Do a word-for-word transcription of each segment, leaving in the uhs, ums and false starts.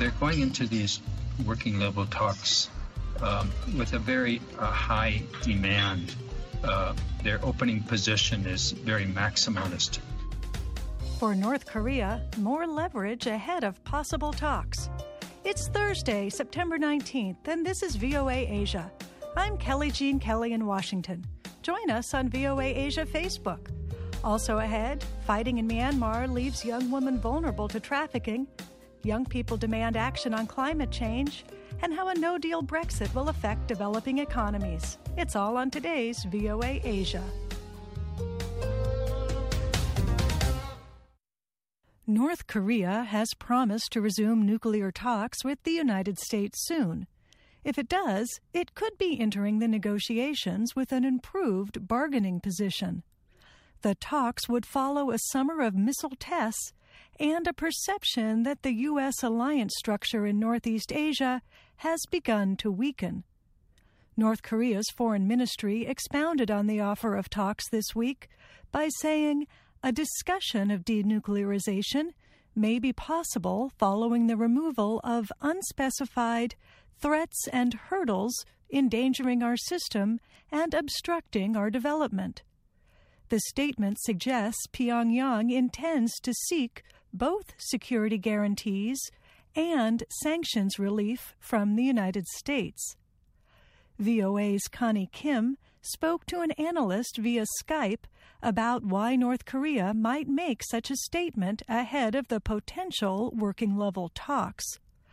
They're going into these working level talks um, with a very uh, high demand. Uh, their opening position is very maximalist. For North Korea, more leverage ahead of possible talks. It's Thursday, September nineteenth, and this is V O A Asia. I'm Kelly Jean Kelly in Washington. Join us on V O A Asia Facebook. Also ahead, fighting in Myanmar leaves young women vulnerable to trafficking. Young people demand action on climate change, and how a no-deal Brexit will affect developing economies. It's all on today's V O A Asia. North Korea has promised to resume nuclear talks with the United States soon. If it does, it could be entering the negotiations with an improved bargaining position. The talks would follow a summer of missile tests and a perception that the U S alliance structure in Northeast Asia has begun to weaken. North Korea's foreign ministry expounded on the offer of talks this week by saying a discussion of denuclearization may be possible following the removal of unspecified threats and hurdles endangering our system and obstructing our development. The statement suggests Pyongyang intends to seek both security guarantees and sanctions relief from the United States. V O A's Connie Kim spoke to an analyst via Skype about why North Korea might make such a statement ahead of the potential working-level talks.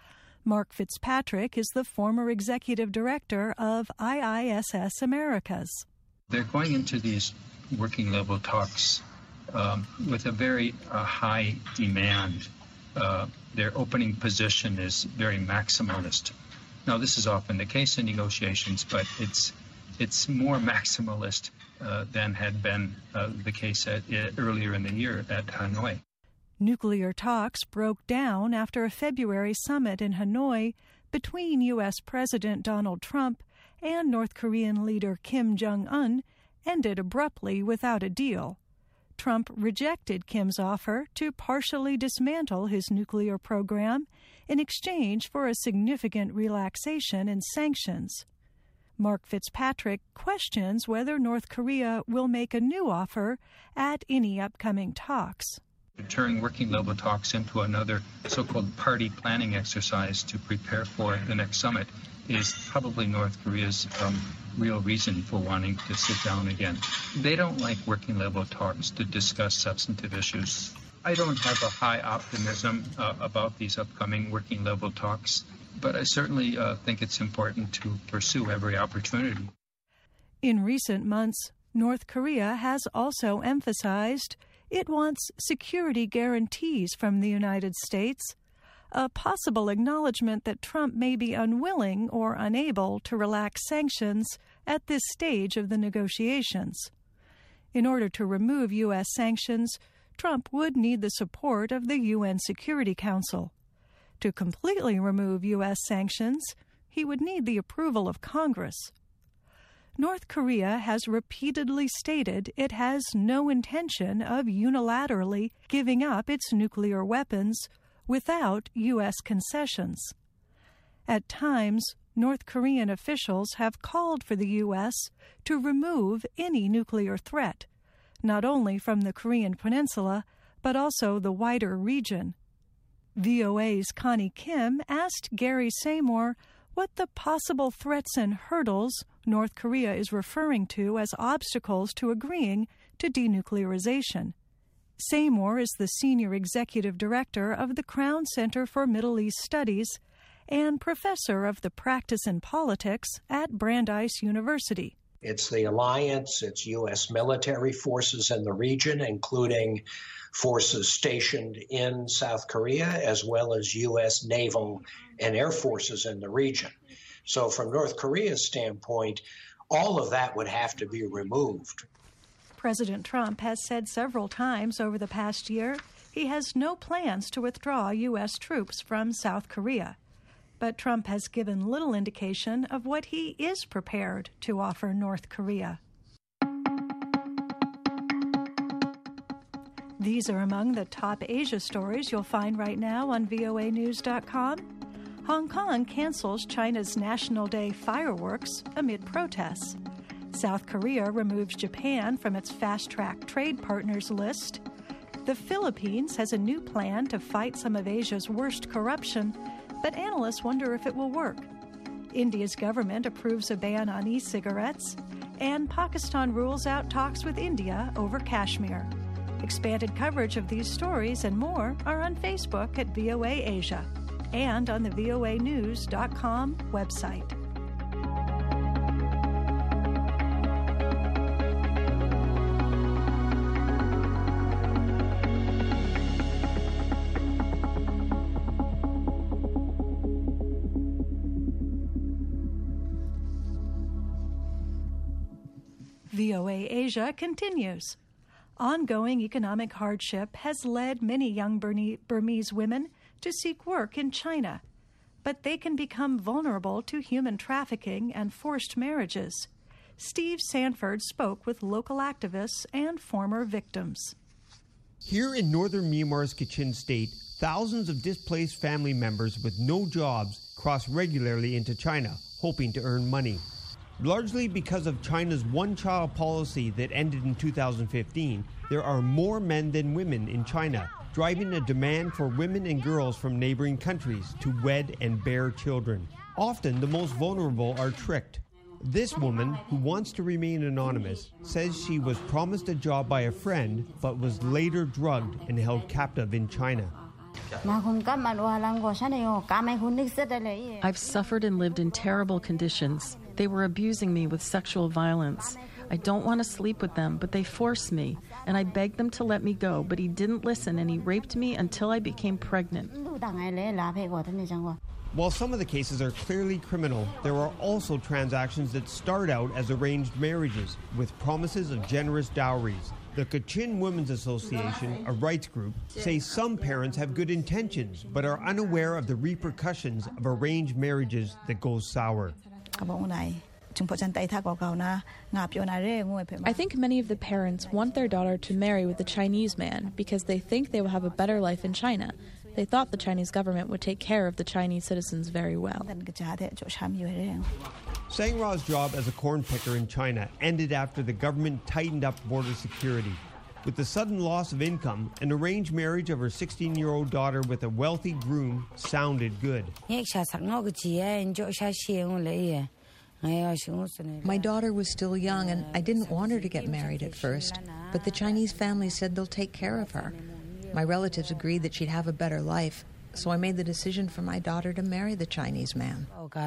Mark Fitzpatrick is the former executive director of I I S S Americas. They're going into these working-level talks um, with a very uh, high demand. Uh, their opening position is very maximalist. Now, this is often the case in negotiations, but it's it's more maximalist uh, than had been uh, the case at, uh, earlier in the year at Hanoi. Nuclear talks broke down after a February summit in Hanoi between U S President Donald Trump and North Korean leader Kim Jong-un ended abruptly without a deal. Trump rejected Kim's offer to partially dismantle his nuclear program in exchange for a significant relaxation in sanctions. Mark Fitzpatrick questions whether North Korea will make a new offer at any upcoming talks. To turn working-level talks into another so-called party planning exercise to prepare for the next summit is probably North Korea's um, real reason for wanting to sit down again. They don't like working-level talks to discuss substantive issues. I don't have a high optimism uh, about these upcoming working-level talks, but I certainly uh, think it's important to pursue every opportunity. In recent months, North Korea has also emphasized it wants security guarantees from the United States, a possible acknowledgement that Trump may be unwilling or unable to relax sanctions at this stage of the negotiations. In order to remove U S sanctions, Trump would need the support of the U N Security Council. To completely remove U S sanctions, he would need the approval of Congress. North Korea has repeatedly stated it has no intention of unilaterally giving up its nuclear weapons without U S concessions. At times, North Korean officials have called for the U S to remove any nuclear threat, not only from the Korean Peninsula, but also the wider region. V O A's Connie Kim asked Gary Seymour what the possible threats and hurdles North Korea is referring to as obstacles to agreeing to denuclearization. Seymour is the senior executive director of the Crown Center for Middle East Studies and professor of the practice in politics at Brandeis University. It's the alliance, it's U S military forces in the region, including forces stationed in South Korea, as well as U S naval and air forces in the region. So from North Korea's standpoint, all of that would have to be removed. President Trump has said several times over the past year he has no plans to withdraw U S troops from South Korea. But Trump has given little indication of what he is prepared to offer North Korea. These are among the top Asia stories you'll find right now on V O A news dot com. Hong Kong cancels China's National Day fireworks amid protests. South Korea removes Japan from its fast-track trade partners list. The Philippines has a new plan to fight some of Asia's worst corruption, but analysts wonder if it will work. India's government approves a ban on e-cigarettes, and Pakistan rules out talks with India over Kashmir. Expanded coverage of these stories and more are on Facebook at V O A Asia and on the V O A news dot com website. V O A Asia continues. Ongoing economic hardship has led many young Burmese women to seek work in China, but they can become vulnerable to human trafficking and forced marriages. Steve Sanford spoke with local activists and former victims. Here in northern Myanmar's Kachin state, thousands of displaced family members with no jobs cross regularly into China, hoping to earn money. Largely because of China's one-child policy that ended in two thousand fifteen, there are more men than women in China, driving a demand for women and girls from neighboring countries to wed and bear children. Often, the most vulnerable are tricked. This woman, who wants to remain anonymous, says she was promised a job by a friend, but was later drugged and held captive in China. I've suffered and lived in terrible conditions. They were abusing me with sexual violence. I don't want to sleep with them, but they forced me, and I begged them to let me go, but he didn't listen, and he raped me until I became pregnant. While some of the cases are clearly criminal, there are also transactions that start out as arranged marriages with promises of generous dowries. The Kachin Women's Association, a rights group, says some parents have good intentions but are unaware of the repercussions of arranged marriages that go sour. I think many of the parents want their daughter to marry with a Chinese man because they think they will have a better life in China. They thought the Chinese government would take care of the Chinese citizens very well. Sangra's job as a corn picker in China ended after the government tightened up border security. With the sudden loss of income, an arranged marriage of her sixteen-year-old daughter with a wealthy groom sounded good. My daughter was still young, and I didn't want her to get married at first, but the Chinese family said they'll take care of her. My relatives agreed that she'd have a better life, so I made the decision for my daughter to marry the Chinese man.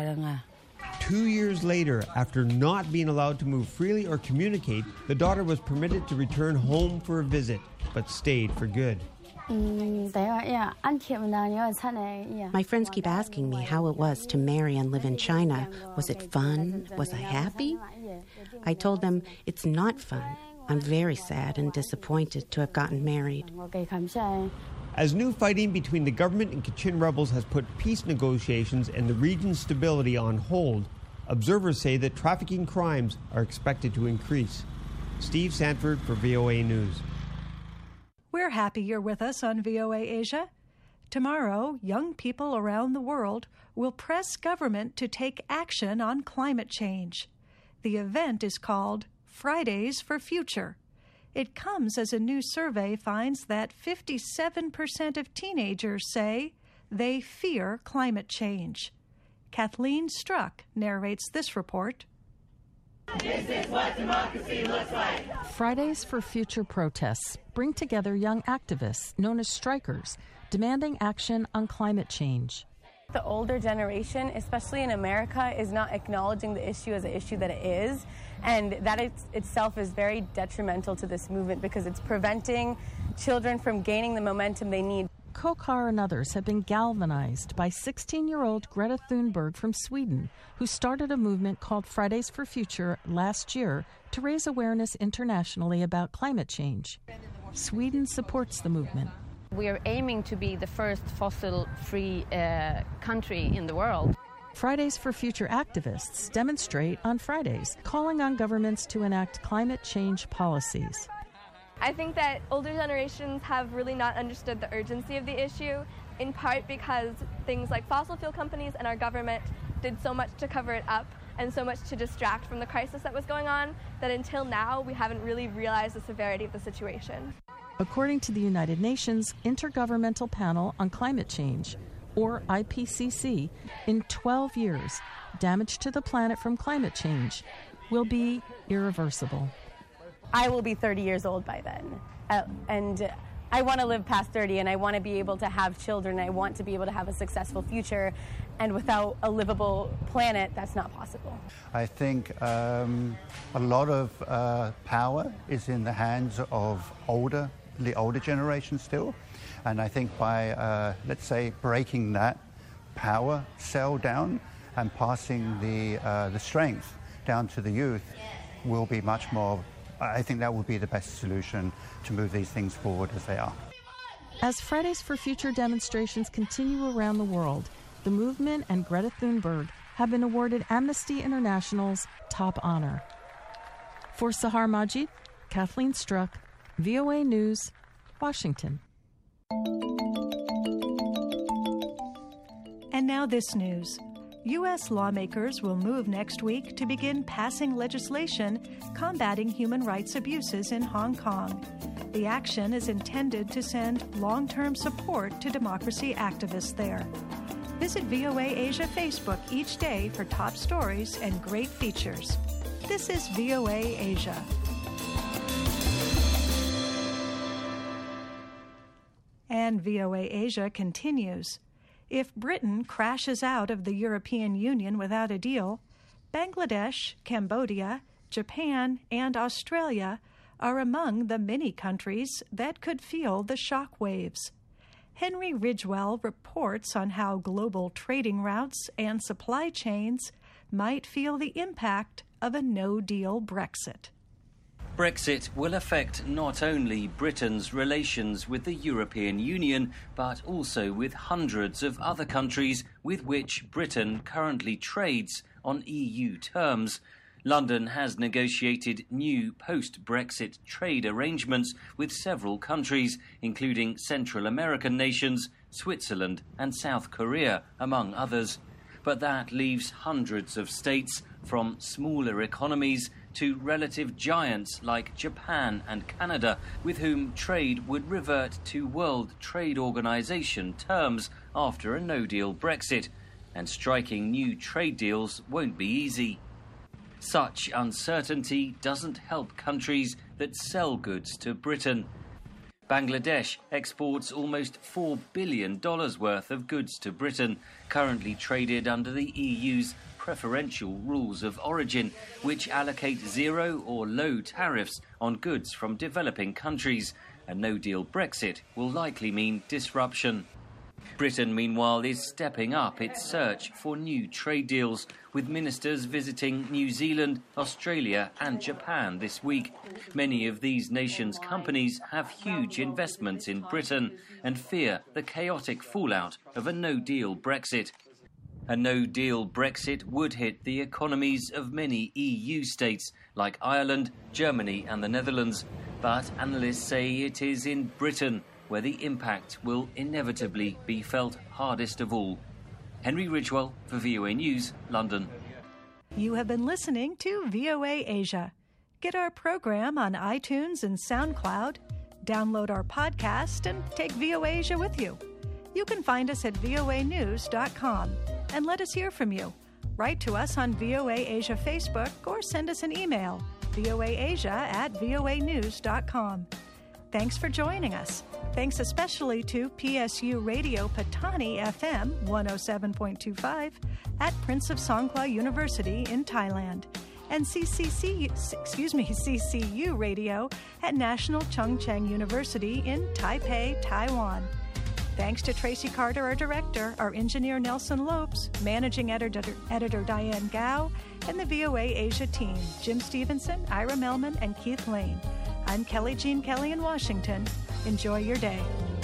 Two years later, after not being allowed to move freely or communicate, the daughter was permitted to return home for a visit, but stayed for good. My friends keep asking me how it was to marry and live in China. Was it fun? Was I happy? I told them it's not fun. I'm very sad and disappointed to have gotten married. As new fighting between the government and Kachin rebels has put peace negotiations and the region's stability on hold, observers say that trafficking crimes are expected to increase. Steve Sanford for V O A News. We're happy you're with us on V O A Asia. Tomorrow, young people around the world will press government to take action on climate change. The event is called Fridays for Future. It comes as a new survey finds that fifty-seven percent of teenagers say they fear climate change. Kathleen Struck narrates this report. This is what democracy looks like. Fridays for Future protests bring together young activists known as strikers, demanding action on climate change. The older generation, especially in America, is not acknowledging the issue as an issue that it is, and that it's, itself is very detrimental to this movement because it's preventing children from gaining the momentum they need. Kokar and others have been galvanized by sixteen-year-old Greta Thunberg from Sweden, who started a movement called Fridays for Future last year to raise awareness internationally about climate change. Sweden supports the movement. We are aiming to be the first fossil-free uh, country in the world. Fridays for Future activists demonstrate on Fridays, calling on governments to enact climate change policies. I think that older generations have really not understood the urgency of the issue, in part because things like fossil fuel companies and our government did so much to cover it up and so much to distract from the crisis that was going on that until now we haven't really realized the severity of the situation. According to the United Nations Intergovernmental Panel on Climate Change, or I P C C, in twelve years, damage to the planet from climate change will be irreversible. I will be thirty years old by then, uh, and I want to live past thirty, and I want to be able to have children. I want to be able to have a successful future, and without a livable planet, that's not possible. I think um, a lot of uh, power is in the hands of older, the older generation still, and I think by, uh, let's say, breaking that power cell down and passing the uh, the strength down to the youth, will be much more. I think that would be the best solution to move these things forward as they are. As Fridays for Future demonstrations continue around the world, the movement and Greta Thunberg have been awarded Amnesty International's top honor. For Sahar Majid, Kathleen Struck, V O A News, Washington. And now this news. U S lawmakers will move next week to begin passing legislation combating human rights abuses in Hong Kong. The action is intended to send long-term support to democracy activists there. Visit V O A Asia Facebook each day for top stories and great features. This is V O A Asia. And V O A Asia continues. If Britain crashes out of the European Union without a deal, Bangladesh, Cambodia, Japan, and Australia are among the many countries that could feel the shock waves. Henry Ridgewell reports on how global trading routes and supply chains might feel the impact of a no-deal Brexit. Brexit will affect not only Britain's relations with the European Union, but also with hundreds of other countries with which Britain currently trades on E U terms. London has negotiated new post-Brexit trade arrangements with several countries, including Central American nations, Switzerland and South Korea, among others. But that leaves hundreds of states, from smaller economies to relative giants like Japan and Canada, with whom trade would revert to World Trade Organization terms after a no-deal Brexit, and striking new trade deals won't be easy. Such uncertainty doesn't help countries that sell goods to Britain. Bangladesh exports almost four billion dollars worth of goods to Britain, currently traded under the E U's preferential rules of origin, which allocate zero or low tariffs on goods from developing countries. A no-deal Brexit will likely mean disruption. Britain, meanwhile, is stepping up its search for new trade deals, with ministers visiting New Zealand, Australia and Japan this week. Many of these nations' companies have huge investments in Britain and fear the chaotic fallout of a no-deal Brexit. A no-deal Brexit would hit the economies of many E U states like Ireland, Germany and the Netherlands, but analysts say it is in Britain where the impact will inevitably be felt hardest of all. Henry Ridgewell for V O A News, London. You have been listening to V O A Asia. Get our program on iTunes and SoundCloud, download our podcast, and take V O A Asia with you. You can find us at V O A news dot com and let us hear from you. Write to us on V O A Asia Facebook or send us an email, voaasia at V O A news dot com. Thanks for joining us. Thanks especially to P S U Radio Patani F M one oh seven point two five at Prince of Songkhla University in Thailand, and C C C, excuse me, C C U Radio at National Chung Cheng University in Taipei, Taiwan. Thanks to Tracy Carter, our director, our engineer Nelson Lopes, managing editor, editor Diane Gao, and the V O A Asia team, Jim Stevenson, Ira Melman, and Keith Lane. I'm Kelly Jean Kelly in Washington. Enjoy your day.